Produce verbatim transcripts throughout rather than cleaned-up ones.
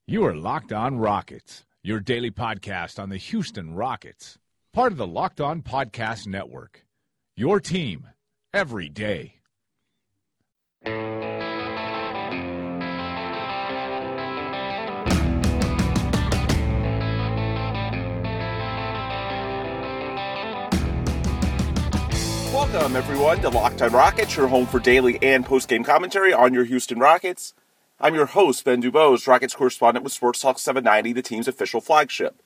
You are Locked On Rockets, your daily podcast on the Houston Rockets, part of the Locked On Podcast Network, your team every day. Welcome, everyone, to Locked On Rockets, your home for daily and post-game commentary on your Houston Rockets. I'm your host, Ben Dubose, Rockets correspondent with Sports Talk seven ninety, the team's official flagship.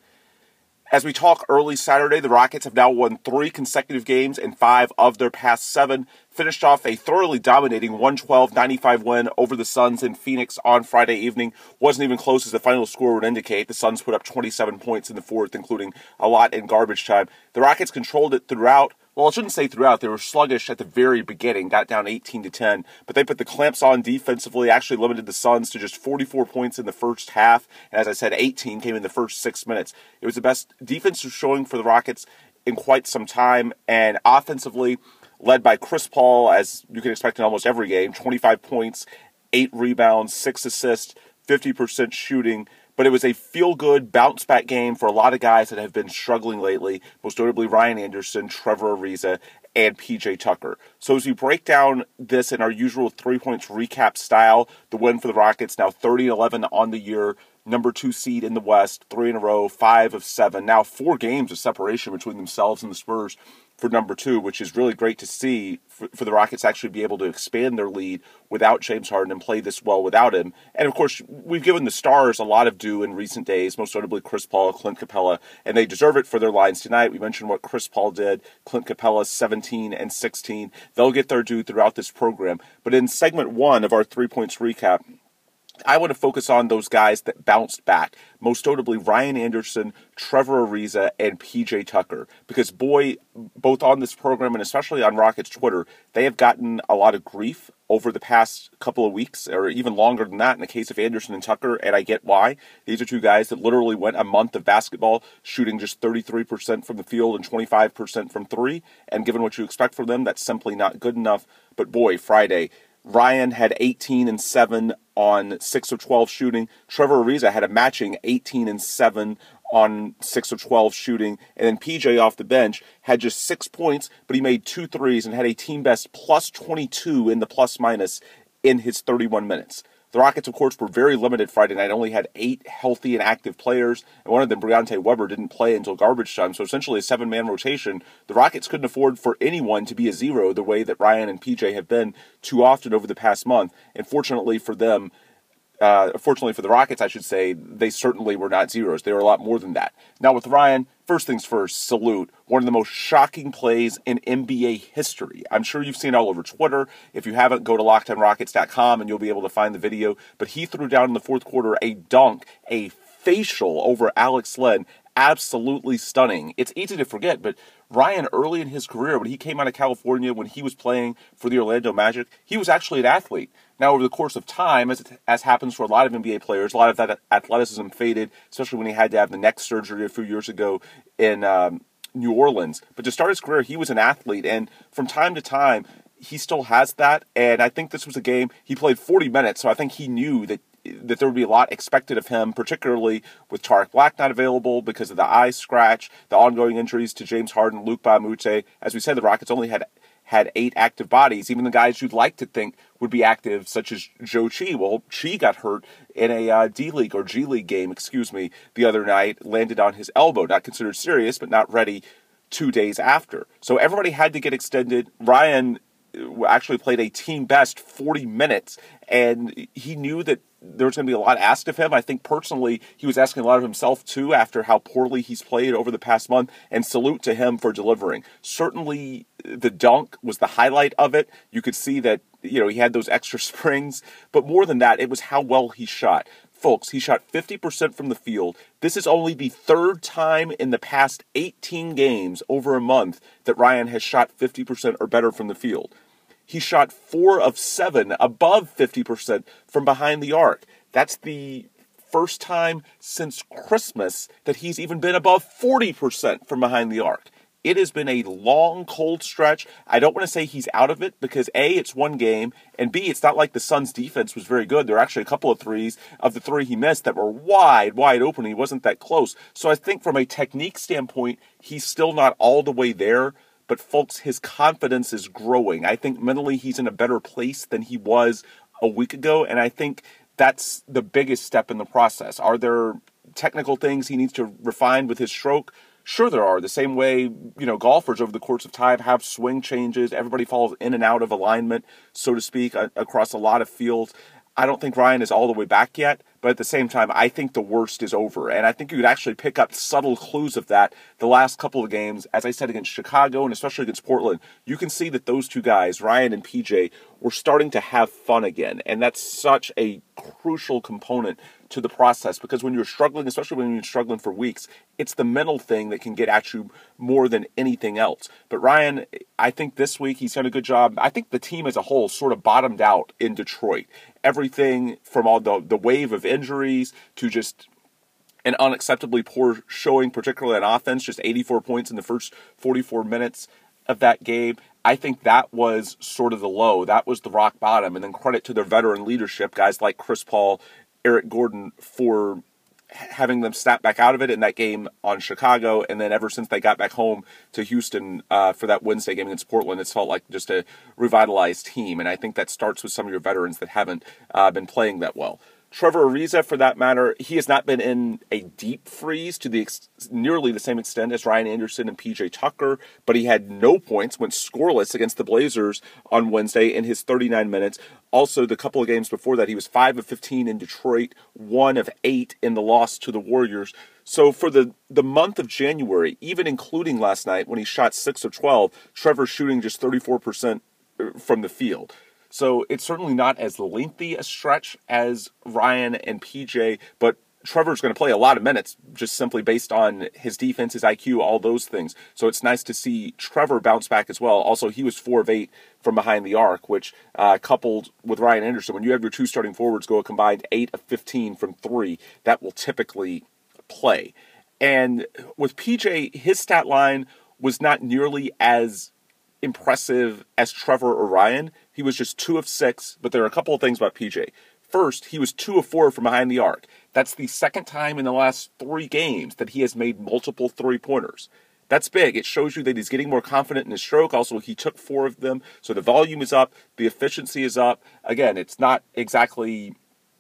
As we talk early Saturday, the Rockets have now won three consecutive games and five of their past seven, finished off a thoroughly dominating one twelve ninety-five win over the Suns in Phoenix on Friday evening. Wasn't even close as the final score would indicate. The Suns put up twenty-seven points in the fourth, including a lot in garbage time. The Rockets controlled it throughout. Well, I shouldn't say throughout. They were sluggish at the very beginning, got down eighteen to ten, but they put the clamps on defensively, actually limited the Suns to just forty-four points in the first half, and as I said, eighteen came in the first six minutes. It was the best defensive showing for the Rockets in quite some time, and offensively, led by Chris Paul, as you can expect in almost every game, twenty-five points, eight rebounds, six assists, fifty percent shooting. But it was a feel-good, bounce-back game for a lot of guys that have been struggling lately, most notably Ryan Anderson, Trevor Ariza, and P J Tucker. So as we break down this in our usual three points recap style, the win for the Rockets, now thirty and eleven on the year, number two seed in the West, three in a row, five of seven, now four games of separation between themselves and the Spurs for number two, which is really great to see for, for the Rockets actually be able to expand their lead without James Harden and play this well without him. And of course, we've given the stars a lot of due in recent days, most notably Chris Paul, Clint Capella, and they deserve it for their lines tonight. We mentioned what Chris Paul did, Clint Capella seventeen and sixteen. They'll get their due throughout this program. But in segment one of our three points recap, I want to focus on those guys that bounced back, most notably Ryan Anderson, Trevor Ariza, and P J Tucker. Because, boy, both on this program and especially on Rockets Twitter, they have gotten a lot of grief over the past couple of weeks, or even longer than that in the case of Anderson and Tucker, and I get why. These are two guys that literally went a month of basketball shooting just thirty-three percent from the field and twenty-five percent from three, and given what you expect from them, that's simply not good enough. But, boy, Friday, Ryan had eighteen and seven on six of twelve shooting. Trevor Ariza had a matching eighteen and seven on six of twelve shooting. And then P J off the bench had just six points, but he made two threes and had a team best plus twenty-two in the plus minus in his thirty-one minutes. The Rockets, of course, were very limited Friday night, only had eight healthy and active players, and one of them, Briante Weber, didn't play until garbage time, so essentially a seven-man rotation. The Rockets couldn't afford for anyone to be a zero the way that Ryan and P J have been too often over the past month, and fortunately for them, Uh, fortunately for the Rockets, I should say, they certainly were not zeros. They were a lot more than that. Now with Ryan, first things first, salute. One of the most shocking plays in N B A history. I'm sure you've seen it all over Twitter. If you haven't, go to locked on rockets dot com and you'll be able to find the video. But he threw down in the fourth quarter a dunk, a facial over Alex Len. Absolutely stunning. It's easy to forget, but Ryan, early in his career, when he came out of California, when he was playing for the Orlando Magic, he was actually an athlete. Now, over the course of time, as it, as happens for a lot of N B A players, a lot of that athleticism faded, especially when he had to have the neck surgery a few years ago in um, New Orleans. But to start his career, he was an athlete, and from time to time, he still has that, and I think this was a game, he played forty minutes, so I think he knew that that there would be a lot expected of him, particularly with Tarek Black not available because of the eye scratch, the ongoing injuries to James Harden, Luc Mbah a Moute. As we said, the Rockets only had had eight active bodies. Even the guys you'd like to think would be active, such as Joe Chi. Well, Chi got hurt in a uh, D-League or G-League game, excuse me, the other night, landed on his elbow. Not considered serious, but not ready two days after. So everybody had to get extended. Ryan actually played a team best forty minutes, and he knew that there was going to be a lot asked of him. I think personally he was asking a lot of himself too after how poorly he's played over the past month, and salute to him for delivering. Certainly the dunk was the highlight of it. You could see that, you know, he had those extra springs, but more than that, it was how well he shot. Folks, he shot fifty percent from the field. This is only the third time in the past eighteen games over a month that Ryan has shot fifty percent or better from the field. He shot four of seven above fifty percent from behind the arc. That's the first time since Christmas that he's even been above forty percent from behind the arc. It has been a long, cold stretch. I don't want to say he's out of it because A, it's one game, and B, it's not like the Suns' defense was very good. There are actually a couple of threes of the three he missed that were wide, wide open. He wasn't that close. So I think from a technique standpoint, he's still not all the way there. But folks, his confidence is growing. I think mentally he's in a better place than he was a week ago, and I think that's the biggest step in the process. Are there technical things he needs to refine with his stroke? Sure there are. The same way, you know, golfers over the course of time have swing changes. Everybody falls in and out of alignment, so to speak, across a lot of fields. I don't think Ryan is all the way back yet, but at the same time, I think the worst is over. And I think you could actually pick up subtle clues of that the last couple of games. As I said, against Chicago and especially against Portland, you can see that those two guys, Ryan and P J, were starting to have fun again. And that's such a crucial component to the process, because when you're struggling, especially when you're struggling for weeks, it's the mental thing that can get at you more than anything else. But Ryan, I think this week he's done a good job. I think the team as a whole sort of bottomed out in Detroit. Everything from all the, the wave of injuries to just an unacceptably poor showing, particularly on offense, just eighty-four points in the first forty-four minutes of that game. I think that was sort of the low. That was the rock bottom. And then credit to their veteran leadership, guys like Chris Paul, Eric Gordon, for having them snap back out of it in that game on Chicago. And then ever since they got back home to Houston uh, for that Wednesday game against Portland, it's felt like just a revitalized team. And I think that starts with some of your veterans that haven't uh, been playing that well. Trevor Ariza, for that matter, he has not been in a deep freeze to the ex- nearly the same extent as Ryan Anderson and P J Tucker, but he had no points, went scoreless against the Blazers on Wednesday in his thirty-nine minutes. Also, the couple of games before that, he was five of fifteen in Detroit, one of eight in the loss to the Warriors. So for the, the month of January, even including last night when he shot six of twelve, Trevor's shooting just thirty-four percent from the field. So it's certainly not as lengthy a stretch as Ryan and P J, but Trevor's going to play a lot of minutes just simply based on his defense, his I Q, all those things. So it's nice to see Trevor bounce back as well. Also, he was four of eight from behind the arc, which uh, coupled with Ryan Anderson, when you have your two starting forwards go a combined eight of fifteen from three, that will typically play. And with P J, his stat line was not nearly as impressive as Trevor or Ryan. He was just two of six, but there are a couple of things about P J. First, he was two of four from behind the arc. That's the second time in the last three games that he has made multiple three-pointers. That's big. It shows you that he's getting more confident in his stroke. Also, he took four of them, so the volume is up, the efficiency is up. Again, it's not exactly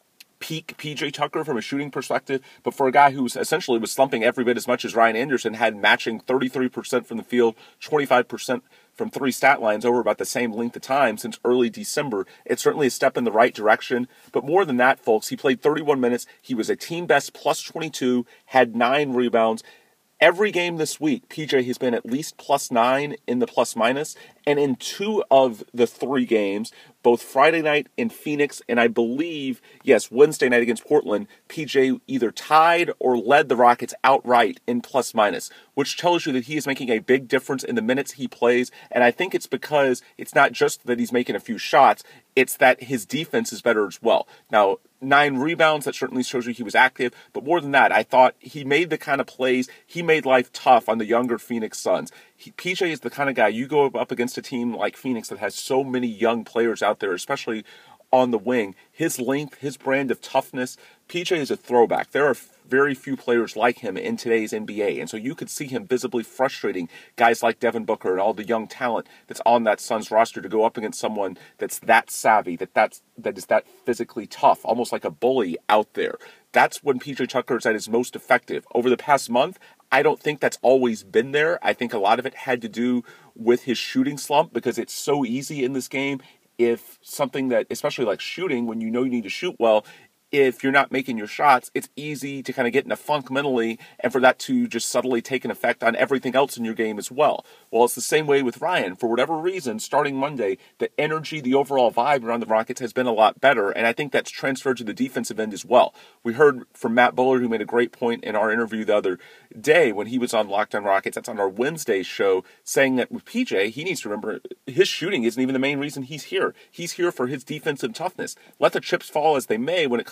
peak P J Tucker from a shooting perspective, but for a guy who essentially was slumping every bit as much as Ryan Anderson, had matching thirty-three percent from the field, twenty-five percent from three stat lines over about the same length of time since early December. It's certainly a step in the right direction, but more than that, folks, he played thirty-one minutes. He was a team best plus twenty-two, had nine rebounds. Every game this week, P J has been at least plus nine in the plus minus, and in two of the three games, both Friday night in Phoenix and I believe, yes, Wednesday night against Portland, P J either tied or led the Rockets outright in plus minus, which tells you that he is making a big difference in the minutes he plays, and I think it's because it's not just that he's making a few shots, it's that his defense is better as well. Now, nine rebounds, that certainly shows you he was active, but more than that, I thought he made the kind of plays, he made life tough on the younger Phoenix Suns. He, P J is the kind of guy, you go up against a team like Phoenix that has so many young players out there, especially on the wing, his length, his brand of toughness, P J is a throwback. There are very few players like him in today's N B A, and so you could see him visibly frustrating guys like Devin Booker and all the young talent that's on that Suns roster to go up against someone that's that savvy, that that's, that is that physically tough, almost like a bully out there. That's when P J Tucker is at his most effective. Over the past month, I don't think that's always been there. I think a lot of it had to do with his shooting slump because it's so easy in this game. If something that, especially like shooting, when you know you need to shoot well, if you're not making your shots, it's easy to kind of get in a funk mentally and for that to just subtly take an effect on everything else in your game as well. Well, it's the same way with Ryan. For whatever reason, starting Monday, the energy, the overall vibe around the Rockets has been a lot better, and I think that's transferred to the defensive end as well. We heard from Matt Bullard, who made a great point in our interview the other day when he was on Locked On Rockets, that's on our Wednesday show, saying that with P J, he needs to remember his shooting isn't even the main reason he's here. He's here for his defensive toughness. Let the chips fall as they may when it comes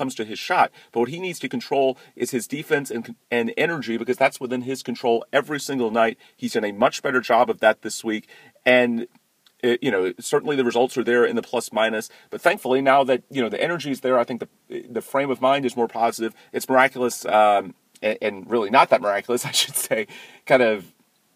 comes to his shot. But what he needs to control is his defense and, and energy, because that's within his control every single night. He's done a much better job of that this week. And It, you know, certainly the results are there in the plus minus, but thankfully now that, you know, the energy is there, I think the the frame of mind is more positive. It's miraculous, um, and, and really not that miraculous, I should say, kind of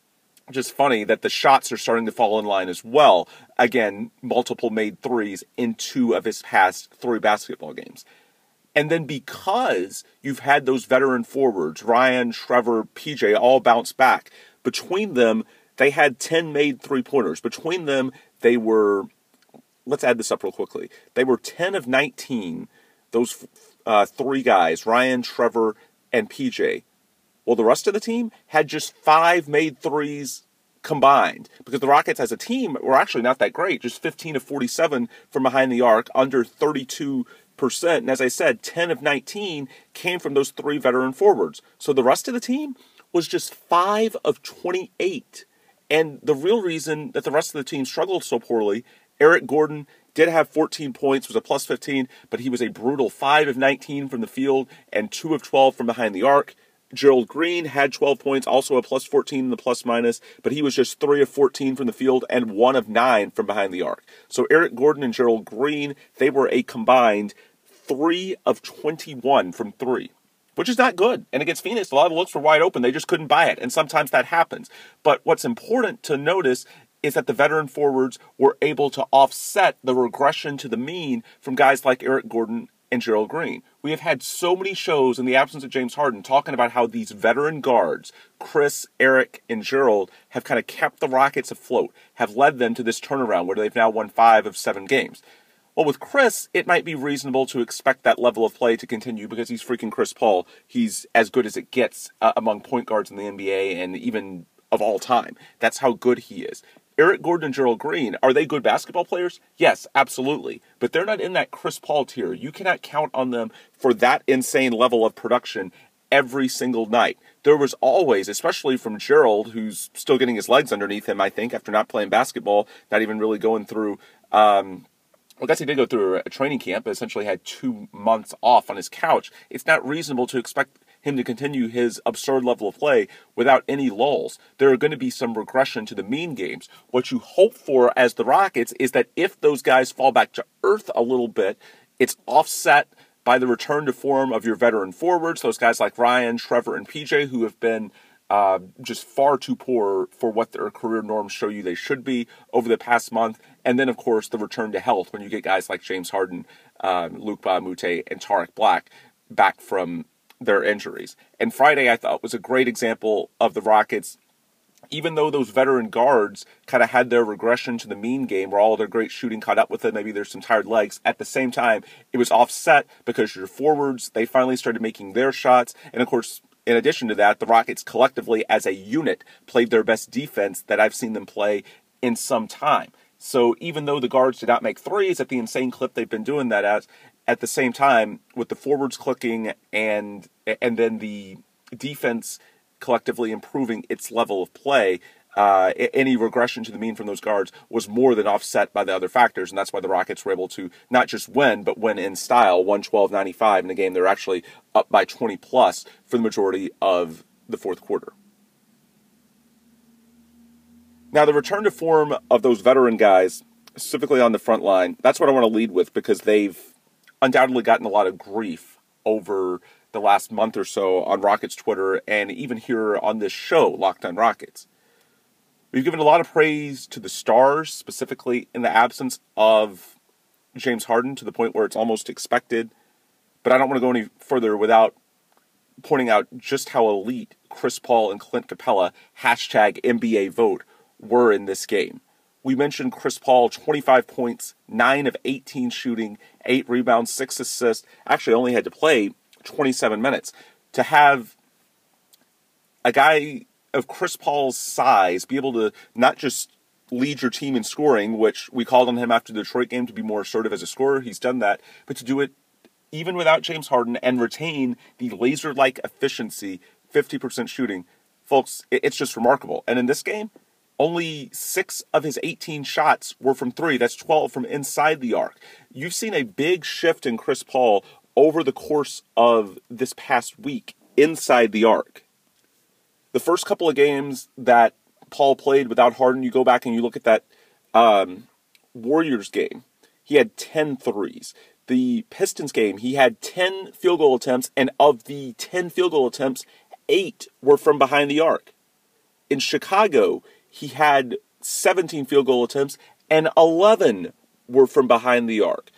just funny that the shots are starting to fall in line as well. Again, multiple made threes in two of his past three basketball games. And then because you've had those veteran forwards, Ryan, Trevor, P J, all bounce back, between them, they had ten made three-pointers. Between them, they were, let's add this up real quickly. They were ten of nineteen, those uh, three guys, Ryan, Trevor, and P J. Well, the rest of the team had just five made threes combined, because the Rockets as a team were actually not that great, just fifteen of forty-seven from behind the arc, under thirty-two percent. And as I said, ten of nineteen came from those three veteran forwards. So the rest of the team was just five of twenty-eight. And the real reason that the rest of the team struggled so poorly, Eric Gordon did have fourteen points, was a plus fifteen, but he was a brutal five of nineteen from the field and two of twelve from behind the arc. Gerald Green had twelve points, also a plus fourteen in the plus minus, but he was just three of fourteen from the field and one of nine from behind the arc. So Eric Gordon and Gerald Green, they were a combined three of twenty-one from three, which is not good. And against Phoenix, a lot of the looks were wide open. They just couldn't buy it. And sometimes that happens. But what's important to notice is that the veteran forwards were able to offset the regression to the mean from guys like Eric Gordon and Gerald Green. We have had so many shows in the absence of James Harden talking about how these veteran guards, Chris, Eric, and Gerald, have kind of kept the Rockets afloat, have led them to this turnaround where they've now won five of seven games. Well, with Chris, it might be reasonable to expect that level of play to continue because he's freaking Chris Paul. He's as good as it gets uh, among point guards in the N B A and even of all time. That's how good he is. Eric Gordon and Gerald Green, are they good basketball players? Yes, absolutely. But they're not in that Chris Paul tier. You cannot count on them for that insane level of production every single night. There was always, especially from Gerald, who's still getting his legs underneath him, I think, after not playing basketball, not even really going through... Um, Well, I guess he did go through a training camp, but essentially had two months off on his couch. It's not reasonable to expect him to continue his absurd level of play without any lulls. There are going to be some regression to the mean games. What you hope for as the Rockets is that if those guys fall back to earth a little bit, it's offset by the return to form of your veteran forwards, those guys like Ryan, Trevor, and P J, who have been Uh, just far too poor for what their career norms show you they should be over the past month. And then, of course, the return to health when you get guys like James Harden, um, Luc Mbah a Moute, and Tariq Black back from their injuries. And Friday, I thought, was a great example of the Rockets. Even though those veteran guards kind of had their regression to the mean game where all their great shooting caught up with it, maybe there's some tired legs, at the same time, it was offset because your forwards, they finally started making their shots. And, of course, in addition to that, the Rockets collectively as a unit played their best defense that I've seen them play in some time. So even though the guards did not make threes at the insane clip they've been doing that at, at the same time, with the forwards clicking and and then the defense collectively improving its level of play, uh, any regression to the mean from those guards was more than offset by the other factors, and that's why the Rockets were able to not just win, but win in style, one twelve ninety-five in a game. They're actually up by twenty plus for the majority of the fourth quarter. Now, the return to form of those veteran guys, specifically on the front line, that's what I want to lead with because they've undoubtedly gotten a lot of grief over the last month or so on Rockets Twitter and even here on this show, Locked on Rockets. We've given a lot of praise to the stars, specifically in the absence of James Harden, to the point where it's almost expected. But I don't want to go any further without pointing out just how elite Chris Paul and Clint Capella, hashtag N B A vote, were in this game. We mentioned Chris Paul, twenty-five points, nine of eighteen shooting, eight rebounds, six assists. Actually only had to play twenty-seven minutes. To have a guy of Chris Paul's size be able to not just lead your team in scoring, which we called on him after the Detroit game to be more assertive as a scorer. He's done that. But to do it even without James Harden and retain the laser-like efficiency, fifty percent shooting, folks, it's just remarkable. And in this game, only six of his eighteen shots were from three. That's twelve from inside the arc. You've seen a big shift in Chris Paul over the course of this past week inside the arc. The first couple of games that Paul played without Harden, you go back and you look at that um, Warriors game, he had ten threes. The Pistons game, he had ten field goal attempts, and of the ten field goal attempts, eight were from behind the arc. In Chicago, he had seventeen field goal attempts, and eleven were from behind the arc.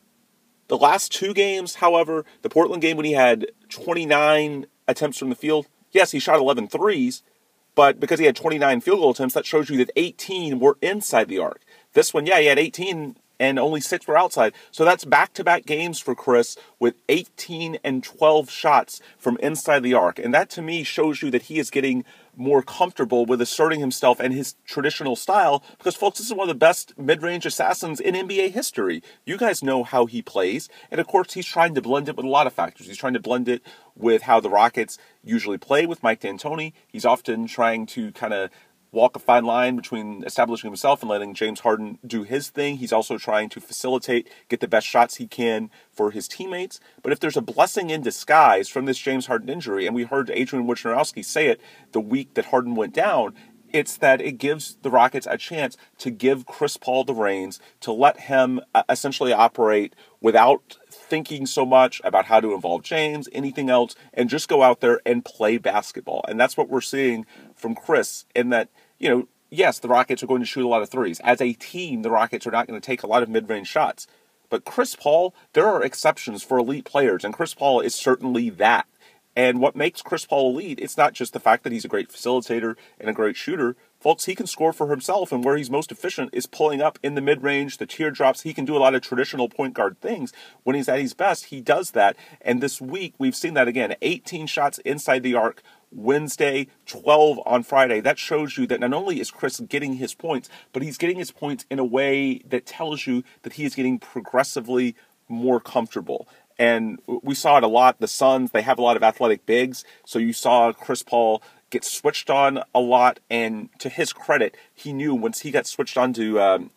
The last two games, however, the Portland game when he had twenty-nine attempts from the field, yes, he shot eleven threes, but because he had twenty-nine field goal attempts, that shows you that eighteen were inside the arc. This one, yeah, he had eighteen and only six were outside. So that's back-to-back games for Chris with eighteen and twelve shots from inside the arc. And that, to me, shows you that he is getting more comfortable with asserting himself and his traditional style, because, folks, this is one of the best mid-range assassins in N B A history. You guys know how he plays, and, of course, he's trying to blend it with a lot of factors. He's trying to blend it with how the Rockets usually play with Mike D'Antoni. He's often trying to kind of walk a fine line between establishing himself and letting James Harden do his thing. He's also trying to facilitate, get the best shots he can for his teammates. But if there's a blessing in disguise from this James Harden injury, and we heard Adrian Wojnarowski say it the week that Harden went down, it's that it gives the Rockets a chance to give Chris Paul the reins, to let him uh, essentially operate without thinking so much about how to involve James, anything else, and just go out there and play basketball. And that's what we're seeing from Chris, in that, you know, yes, the Rockets are going to shoot a lot of threes. As a team, the Rockets are not going to take a lot of mid-range shots. But Chris Paul, there are exceptions for elite players, and Chris Paul is certainly that. And what makes Chris Paul elite, it's not just the fact that he's a great facilitator and a great shooter. Folks, he can score for himself, and where he's most efficient is pulling up in the mid-range, the teardrops. He can do a lot of traditional point guard things. When he's at his best, he does that. And this week, we've seen that again. eighteen shots inside the arc Wednesday, twelve on Friday. That shows you that not only is Chris getting his points, but he's getting his points in a way that tells you that he is getting progressively more comfortable. And we saw it a lot. The Suns, they have a lot of athletic bigs. So you saw Chris Paul get switched on a lot. And to his credit, he knew once he got switched on to um,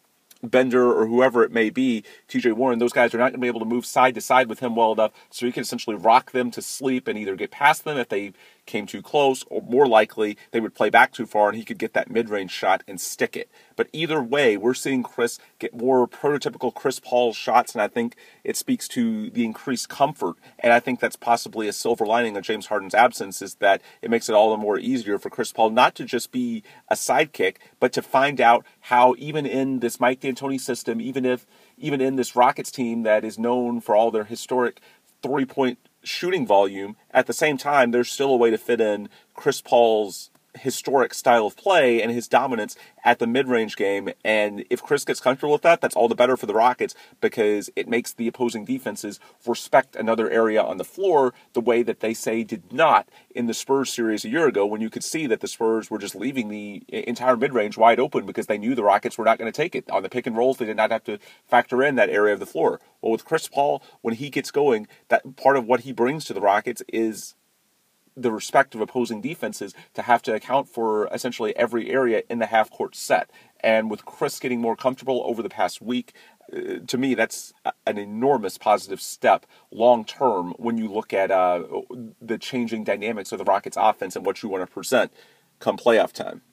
Bender or whoever it may be, T J Warren, those guys are not going to be able to move side to side with him well enough. So he can essentially rock them to sleep and either get past them if they came too close, or more likely they would play back too far and he could get that mid-range shot and stick it. But either way, we're seeing Chris get more prototypical Chris Paul shots, and I think it speaks to the increased comfort. And I think that's possibly a silver lining of James Harden's absence, is that it makes it all the more easier for Chris Paul not to just be a sidekick, but to find out how, even in this Mike D'Antoni system, even if even in this Rockets team that is known for all their historic three-point shooting volume, at the same time, there's still a way to fit in Chris Paul's historic style of play and his dominance at the mid-range game. And if Chris gets comfortable with that, that's all the better for the Rockets, because it makes the opposing defenses respect another area on the floor the way that they say did not in the Spurs series a year ago, when you could see that the Spurs were just leaving the entire mid-range wide open because they knew the Rockets were not going to take it. On the pick and rolls, they did not have to factor in that area of the floor. Well, with Chris Paul, when he gets going, that part of what he brings to the Rockets is the respect of opposing defenses to have to account for essentially every area in the half-court set. And with Chris getting more comfortable over the past week, uh, to me, that's an enormous positive step long-term when you look at uh, the changing dynamics of the Rockets' offense and what you want to present come playoff time.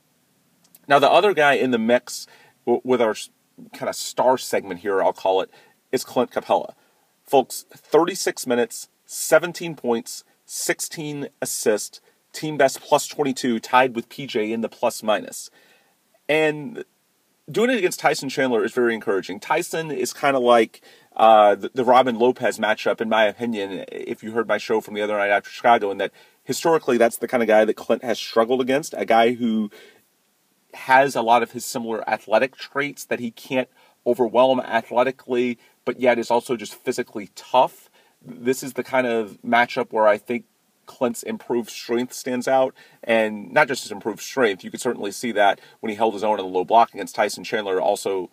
Now, the other guy in the mix with our kind of star segment here, I'll call it, is Clint Capella. Folks, thirty-six minutes, seventeen points, sixteen assists, team best plus twenty-two, tied with P J in the plus minus. And doing it against Tyson Chandler is very encouraging. Tyson is kind of like uh, the, the Robin Lopez matchup, in my opinion, if you heard my show from the other night after Chicago, and that historically that's the kind of guy that Clint has struggled against, a guy who has a lot of his similar athletic traits, that he can't overwhelm athletically, but yet is also just physically tough. This is the kind of matchup where I think Clint's improved strength stands out, and not just his improved strength. You could certainly see that when he held his own in the low block against Tyson Chandler. Also,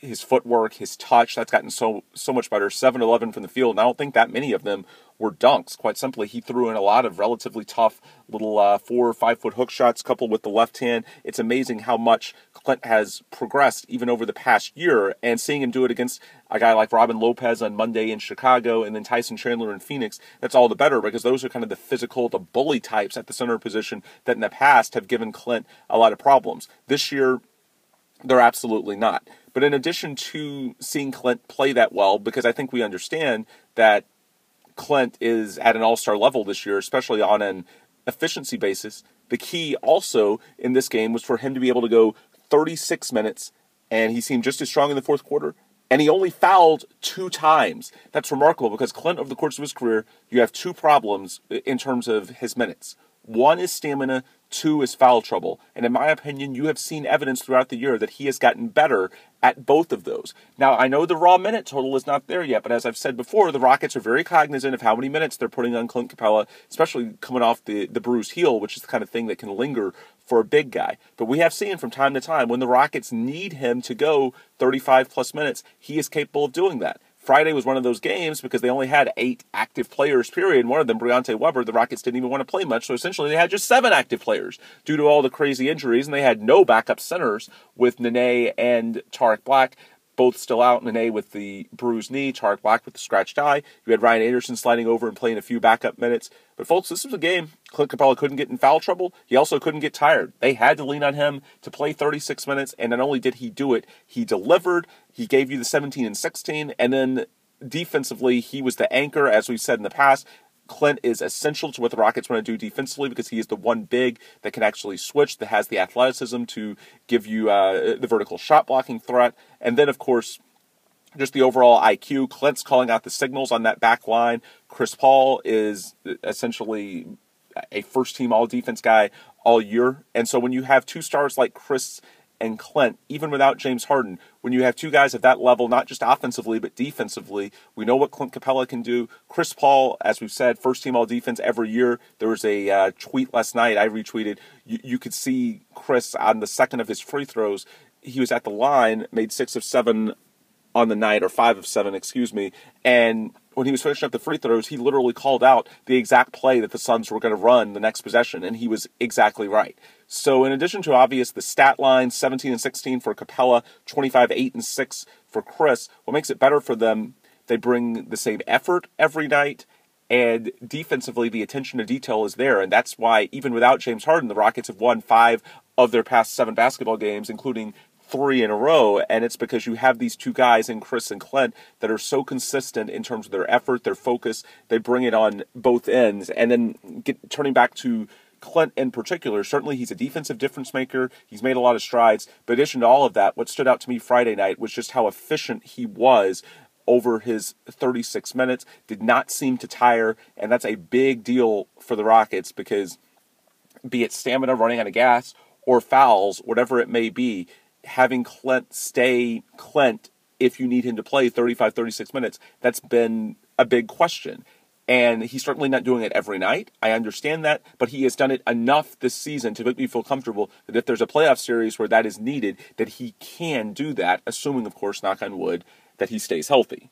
his footwork, his touch, that's gotten so so much better. seven eleven from the field, and I don't think that many of them were dunks. Quite simply, he threw in a lot of relatively tough little uh, four or five foot hook shots coupled with the left hand. It's amazing how much Clint has progressed even over the past year, and seeing him do it against a guy like Robin Lopez on Monday in Chicago and then Tyson Chandler in Phoenix, that's all the better, because those are kind of the physical, the bully types at the center position that in the past have given Clint a lot of problems. This year, they're absolutely not. But in addition to seeing Clint play that well, because I think we understand that Clint is at an all-star level this year, especially on an efficiency basis, the key also in this game was for him to be able to go thirty-six minutes, and he seemed just as strong in the fourth quarter, and he only fouled two times. That's remarkable, because Clint, over the course of his career, you have two problems in terms of his minutes. One is stamina, two is foul trouble. And in my opinion, you have seen evidence throughout the year that he has gotten better at both of those. Now, I know the raw minute total is not there yet, but as I've said before, the Rockets are very cognizant of how many minutes they're putting on Clint Capella, especially coming off the, the bruised heel, which is the kind of thing that can linger for a big guy. But we have seen from time to time, when the Rockets need him to go thirty-five plus minutes, he is capable of doing that. Friday was one of those games because they only had eight active players, period. One of them, Briante Weber, the Rockets didn't even want to play much, so essentially they had just seven active players due to all the crazy injuries, and they had no backup centers with Nene and Tariq Black, both still out. Nene with the bruised knee, Tariq Black with the scratched eye. You had Ryan Anderson sliding over and playing a few backup minutes. But folks, this was a game Clint Capella couldn't get in foul trouble. He also couldn't get tired. They had to lean on him to play thirty-six minutes, and not only did he do it, he delivered. He gave you the seventeen and sixteen, and then defensively, he was the anchor, as we've said in the past. Clint is essential to what the Rockets want to do defensively, because he is the one big that can actually switch, that has the athleticism to give you uh, the vertical shot blocking threat. And then, of course, just the overall I Q. Clint's calling out the signals on that back line. Chris Paul is essentially a first-team all-defense guy all year. And so when you have two stars like Chris and Clint, even without James Harden, when you have two guys at that level, not just offensively, but defensively, we know what Clint Capella can do. Chris Paul, as we've said, first team all defense every year. There was a uh, tweet last night I retweeted. You, you could see Chris on the second of his free throws. He was at the line, made six of seven on the night, or five of seven, excuse me, and when he was finishing up the free throws, he literally called out the exact play that the Suns were going to run the next possession, and he was exactly right. So in addition to obvious the stat line, seventeen and sixteen for Capella, twenty-five, eight and six for Chris, what makes it better for them, they bring the same effort every night, and defensively the attention to detail is there, and that's why even without James Harden, the Rockets have won five of their past seven basketball games, including three in a row, and it's because you have these two guys in Chris and Clint that are so consistent in terms of their effort, their focus. They bring it on both ends. And then get, turning back to Clint in particular, certainly he's a defensive difference maker. He's made a lot of strides. But in addition to all of that, what stood out to me Friday night was just how efficient he was over his thirty-six minutes, did not seem to tire, and that's a big deal for the Rockets because be it stamina, running out of gas, or fouls, whatever it may be, having Clint stay Clint if you need him to play thirty-five, thirty-six minutes, that's been a big question. And he's certainly not doing it every night. I understand that, but he has done it enough this season to make me feel comfortable that if there's a playoff series where that is needed, that he can do that, assuming, of course, knock on wood, that he stays healthy.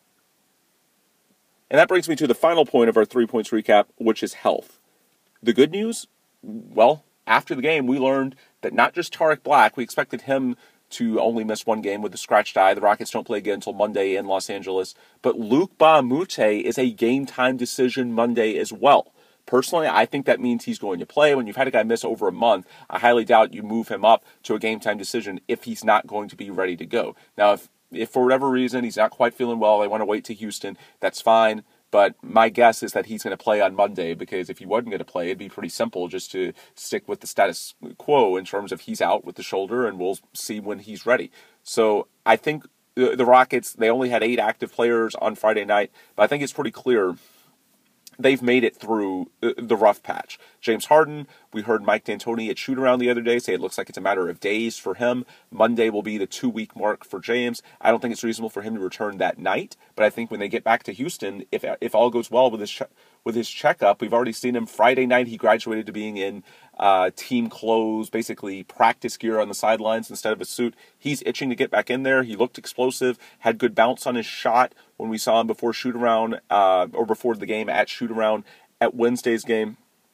And that brings me to the final point of our three points recap, which is health. The good news? Well, after the game, we learned that not just Tariq Black, we expected him to only miss one game with a scratched eye. The Rockets don't play again until Monday in Los Angeles. But Luc Mbah a Moute is a game-time decision Monday as well. Personally, I think that means he's going to play. When you've had a guy miss over a month, I highly doubt you move him up to a game-time decision if he's not going to be ready to go. Now, if, if for whatever reason he's not quite feeling well, they want to wait to Houston, that's fine. But my guess is that he's going to play on Monday, because if he wasn't going to play, it'd be pretty simple just to stick with the status quo in terms of he's out with the shoulder, and we'll see when he's ready. So I think the Rockets, they only had eight active players on Friday night, but I think it's pretty clear they've made it through the rough patch. James Harden, we heard Mike D'Antoni at shoot-around the other day say it looks like it's a matter of days for him. Monday will be the two-week mark for James. I don't think it's reasonable for him to return that night, but I think when they get back to Houston, if if all goes well with his che- with his checkup, we've already seen him Friday night. He graduated to being in uh, team clothes, basically practice gear on the sidelines instead of a suit. He's itching to get back in there. He looked explosive, had good bounce on his shot when we saw him before shoot-around uh, or before the game at shoot-around at Wednesday's game.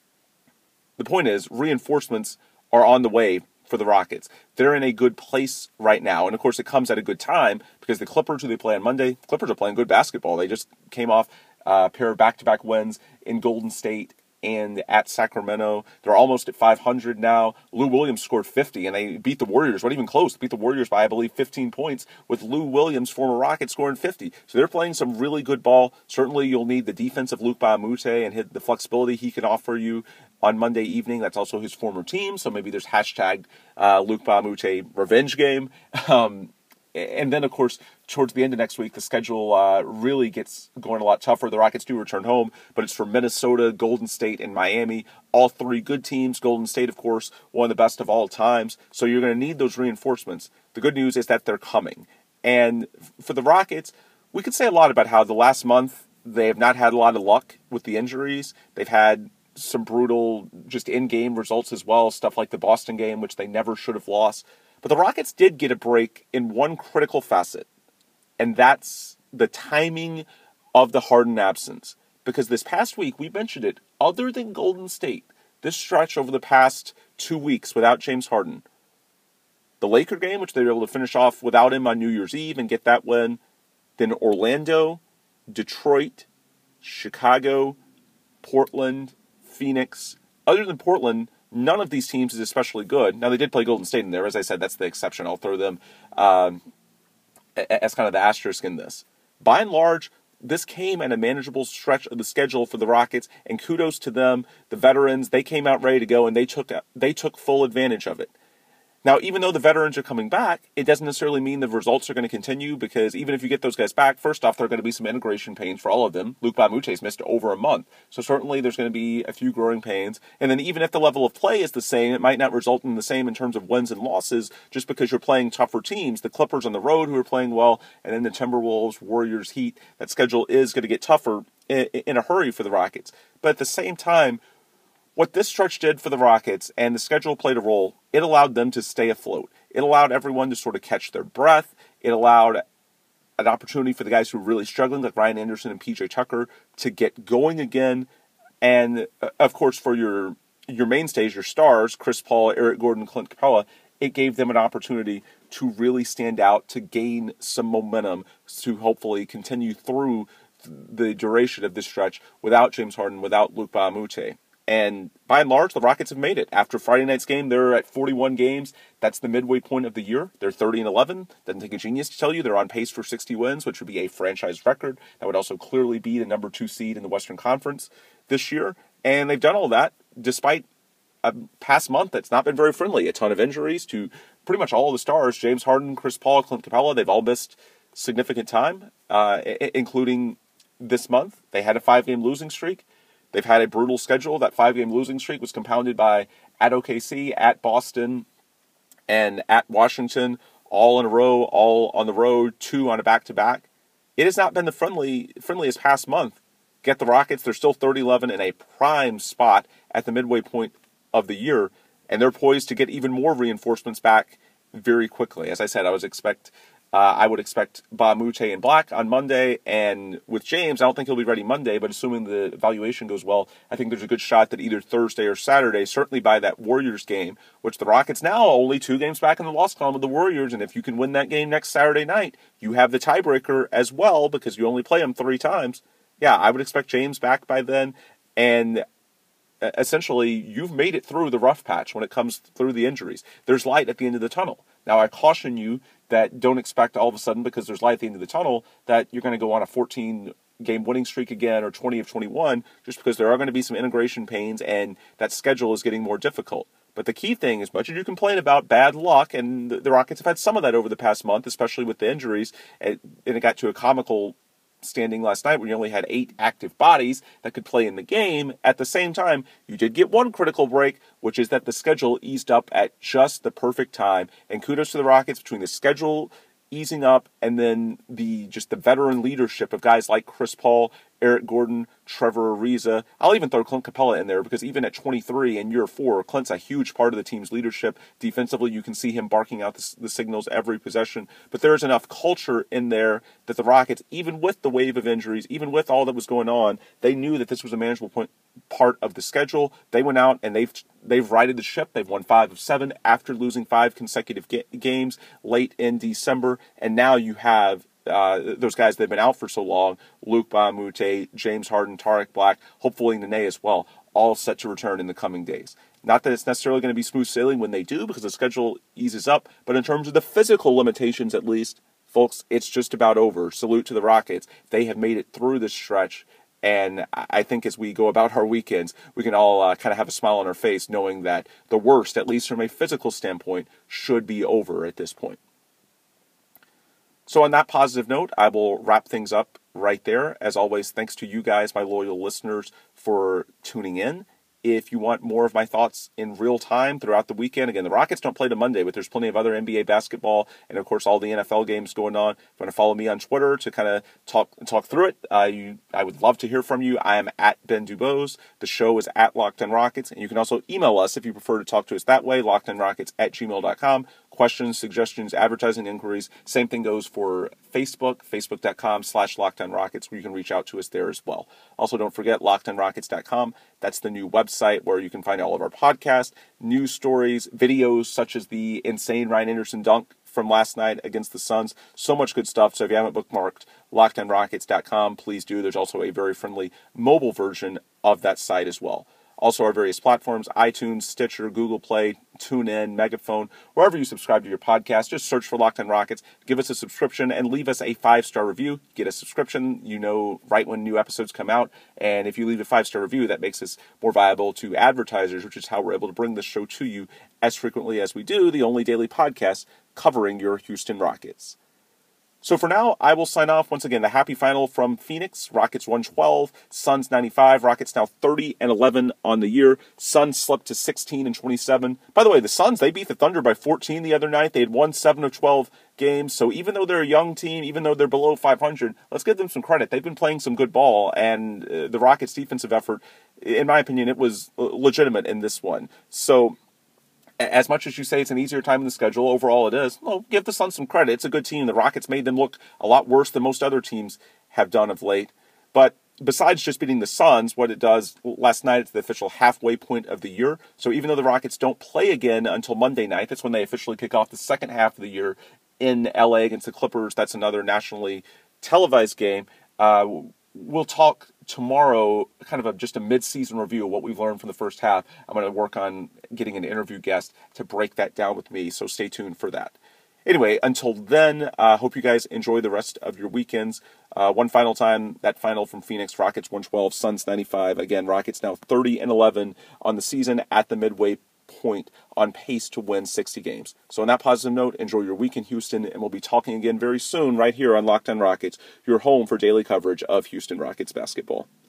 The point is, reinforcements are on the way for the Rockets. They're in a good place right now. And, of course, it comes at a good time because the Clippers, who they play on Monday, the Clippers are playing good basketball. They just came off a pair of back-to-back wins in Golden State and at Sacramento. They're almost at five hundred now. Lou Williams scored fifty, and they beat the Warriors. Not even close. They beat the Warriors by, I believe, fifteen points, with Lou Williams, former Rocket, scoring fifty. So they're playing some really good ball. Certainly you'll need the defense of Luc Mbah a Moute and hit the flexibility he can offer you on Monday evening. That's also his former team, so maybe there's hashtag uh, Luc Mbah a Moute revenge game. Um, and then, of course, towards the end of next week, the schedule uh, really gets going a lot tougher. The Rockets do return home, but it's for Minnesota, Golden State, and Miami. All three good teams. Golden State, of course, one of the best of all times. So you're going to need those reinforcements. The good news is that they're coming. And for the Rockets, we could say a lot about how the last month they have not had a lot of luck with the injuries. They've had some brutal just in-game results as well, stuff like the Boston game, which they never should have lost. But the Rockets did get a break in one critical facet, and that's the timing of the Harden absence. Because this past week, we mentioned it, other than Golden State, this stretch over the past two weeks without James Harden, the Laker game, which they were able to finish off without him on New Year's Eve and get that win, then Orlando, Detroit, Chicago, Portland, Phoenix. Other than Portland, none of these teams is especially good. Now, they did play Golden State in there. As I said, that's the exception. I'll throw them um, as kind of the asterisk in this. By and large, this came at a manageable stretch of the schedule for the Rockets, and kudos to them, the veterans. They came out ready to go, and they took they took full advantage of it. Now, even though the veterans are coming back, it doesn't necessarily mean the results are going to continue, because even if you get those guys back, first off, there are going to be some integration pains for all of them. Luc Mbah a Moute's missed over a month, so certainly there's going to be a few growing pains. And then even if the level of play is the same, it might not result in the same in terms of wins and losses, just because you're playing tougher teams. The Clippers on the road, who are playing well, and then the Timberwolves, Warriors, Heat, that schedule is going to get tougher in, in a hurry for the Rockets. But at the same time, what this stretch did for the Rockets, and the schedule played a role, it allowed them to stay afloat. It allowed everyone to sort of catch their breath. It allowed an opportunity for the guys who are really struggling, like Ryan Anderson and P J Tucker, to get going again. And, uh, of course, for your your mainstays, your stars, Chris Paul, Eric Gordon, Clint Capella, it gave them an opportunity to really stand out, to gain some momentum, to hopefully continue through the duration of this stretch without James Harden, without Luc Mbah a Moute. And by and large, the Rockets have made it. After Friday night's game, they're at forty-one games. That's the midway point of the year. They're thirty and eleven. Doesn't take a genius to tell you they're on pace for sixty wins, which would be a franchise record. That would also clearly be the number two seed in the Western Conference this year. And they've done all that despite a past month that's not been very friendly. A ton of injuries to pretty much all of the stars. James Harden, Chris Paul, Clint Capella, they've all missed significant time, uh, including this month. They had a five-game losing streak. They've had a brutal schedule. That five-game losing streak was compounded by at O K C, at Boston, and at Washington, all in a row, all on the road, two on a back-to-back. It has not been the friendly, friendliest past month. Get the Rockets, they're still thirty and eleven in a prime spot at the midway point of the year, and they're poised to get even more reinforcements back very quickly. As I said, I was expect... Uh, I would expect Mbah a Moute and Black on Monday, and with James, I don't think he'll be ready Monday, but assuming the evaluation goes well, I think there's a good shot that either Thursday or Saturday, certainly by that Warriors game, which the Rockets now are only two games back in the loss column of the Warriors, and if you can win that game next Saturday night, you have the tiebreaker as well, because you only play them three times. Yeah, I would expect James back by then, and essentially, you've made it through the rough patch when it comes through the injuries. There's light at the end of the tunnel. Now, I caution you that don't expect all of a sudden, because there's light at the end of the tunnel, that you're going to go on a fourteen-game winning streak again or twenty of twenty-one, just because there are going to be some integration pains and that schedule is getting more difficult. But the key thing, as much as you complain about bad luck, and the Rockets have had some of that over the past month, especially with the injuries, and it got to a comical notwithstanding last night when you only had eight active bodies that could play in the game, at the same time, you did get one critical break, which is that the schedule eased up at just the perfect time. And kudos to the Rockets between the schedule easing up and then the just the veteran leadership of guys like Chris Paul, Eric Gordon, Trevor Ariza. I'll even throw Clint Capella in there because even at twenty-three in year four, Clint's a huge part of the team's leadership. Defensively, you can see him barking out the, the signals every possession. But there's enough culture in there that the Rockets, even with the wave of injuries, even with all that was going on, they knew that this was a manageable point, part of the schedule. They went out and they've they've righted the ship. They've won five of seven after losing five consecutive ga- games late in December. And now you have Uh, those guys that have been out for so long, Luke Bahamute, James Harden, Tariq Black, hopefully Nene as well, all set to return in the coming days. Not that it's necessarily going to be smooth sailing when they do because the schedule eases up, but in terms of the physical limitations at least, folks, it's just about over. Salute to the Rockets. They have made it through this stretch, and I think as we go about our weekends, we can all uh, kind of have a smile on our face knowing that the worst, at least from a physical standpoint, should be over at this point. So on that positive note, I will wrap things up right there. As always, thanks to you guys, my loyal listeners, for tuning in. If you want more of my thoughts in real time throughout the weekend, again, the Rockets don't play to Monday, but there's plenty of other N B A basketball and, of course, all the N F L games going on. If you want to follow me on Twitter to kind of talk talk through it, uh, you, I would love to hear from you. I am at Ben Dubose. The show is at Locked On Rockets, and you can also email us if you prefer to talk to us that way, lockedonrockets at gmail dot com. Questions, suggestions, advertising inquiries. Same thing goes for Facebook, facebook.com slash LockedOnRockets, where you can reach out to us there as well. Also, don't forget locked on rockets dot com. That's the new website where you can find all of our podcasts, news stories, videos such as the insane Ryan Anderson dunk from last night against the Suns. So much good stuff. So if you haven't bookmarked locked on rockets dot com, please do. There's also a very friendly mobile version of that site as well. Also, our various platforms, iTunes, Stitcher, Google Play, TuneIn, Megaphone, wherever you subscribe to your podcast, just search for Locked On Rockets, give us a subscription, and leave us a five-star review. Get a subscription, you know right when new episodes come out, and if you leave a five-star review, that makes us more viable to advertisers, which is how we're able to bring this show to you as frequently as we do, the only daily podcast covering your Houston Rockets. So for now, I will sign off. Once again, the happy final from Phoenix, Rockets one twelve, Suns ninety-five, Rockets now thirty and eleven on the year. Suns slipped to sixteen and twenty-seven. By the way, the Suns, they beat the Thunder by fourteen the other night. They had won seven of twelve games. So even though they're a young team, even though they're below five hundred, let's give them some credit. They've been playing some good ball, and uh, the Rockets' defensive effort, in my opinion, it was legitimate in this one. So as much as you say it's an easier time in the schedule, overall it is. Well, give the Suns some credit. It's a good team. The Rockets made them look a lot worse than most other teams have done of late. But besides just beating the Suns, what it does, last night it's the official halfway point of the year. So even though the Rockets don't play again until Monday night, that's when they officially kick off the second half of the year in L A against the Clippers. That's another nationally televised game. Uh, we'll talk tomorrow, kind of a, just a mid-season review of what we've learned from the first half. I'm going to work on getting an interview guest to break that down with me, so stay tuned for that. Anyway, until then, I uh, hope you guys enjoy the rest of your weekends. Uh, one final time, that final from Phoenix, Rockets one twelve, Suns ninety-five. Again, Rockets now thirty and eleven on the season at the midway point, on pace to win sixty games. So on that positive note, enjoy your week in Houston, and we'll be talking again very soon right here on Locked On Rockets, your home for daily coverage of Houston Rockets basketball.